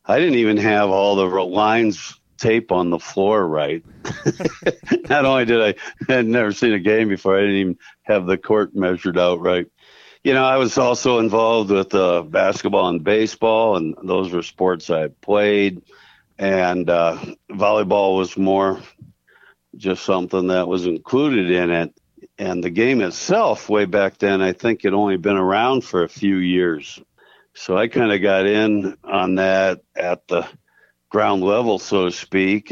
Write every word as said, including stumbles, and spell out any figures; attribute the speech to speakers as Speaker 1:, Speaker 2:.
Speaker 1: I didn't even have all the lines tape on the floor right. Not only did I I had never seen a game before, I didn't even have the court measured out right. You know, I was also involved with uh, basketball and baseball, and those were sports I played. And uh, volleyball was more just something that was included in it. And the game itself, way back then, I think it only been around for a few years. So I kind of got in on that at the ground level, so to speak.